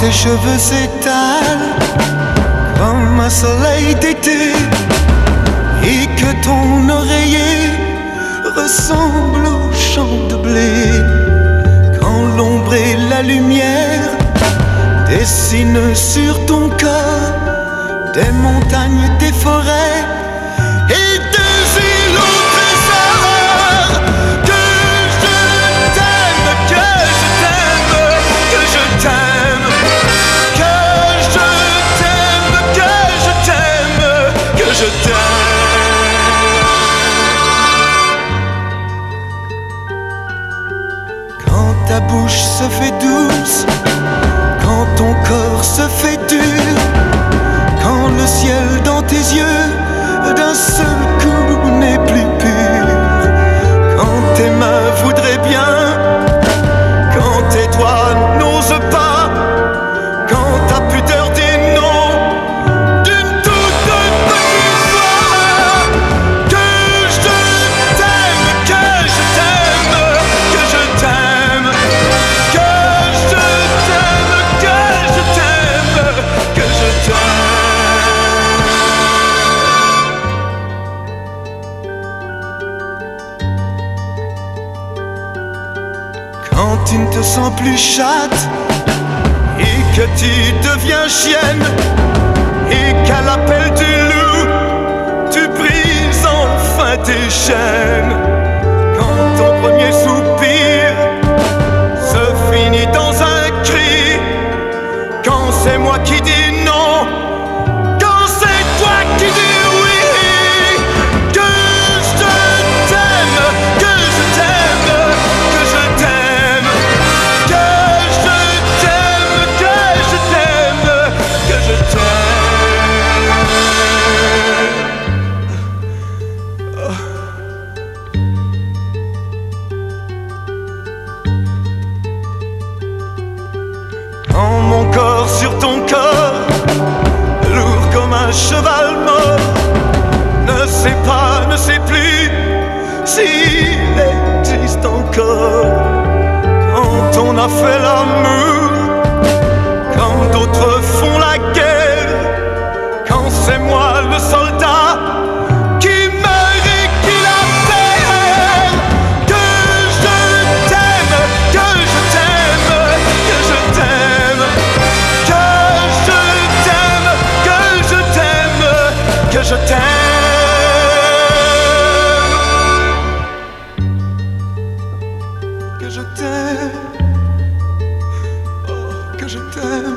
tes cheveux s'étalent comme un soleil d'été et que ton oreiller ressemble au champ de blé, quand l'ombre et la lumière dessinent sur ton corps des montagnes, des forêts et des îles au trésor. Que je t'aime, que je t'aime, que je t'aime, que je t'aime, que je t'aime, que je t'aime. Quand ta bouche se fait douce, quand ton corps se fait dur, quand le ciel dans tes yeux d'un seul coup n'est plus pur, quand tes mains voudraient bien, quand tes doigts n'osent pas, quand ta pudeur dit non d'une toute petite voix. Que je t'aime, que je t'aime, que je t'aime, que je t'aime, que je t'aime, que je t'aime. Quand tu ne te sens plus chatte et que tu deviens chienne et qu'à l'appel du loup tu brises enfin tes chaînes, quand ton premier soupir se finit dans un cri, quand c'est moi qui dis non, quand c'est toi qui dis oui. Que je t'aime, que je t'aime, que je t'aime, que je t'aime, que je t'aime, que je t'aime. Quand mon corps sur ton corps, lourd comme un cheval mort, ne sait pas, ne sait plus s'il existe encore. Quand on a fait l'amour, quand d'autres font la guerre, quand c'est moi le soldat qui meurt et qui la perd. Que je t'aime, que je t'aime, que je t'aime, que je t'aime, que je t'aime, que je t'aime. Que je t'aime, oh, que je t'aime.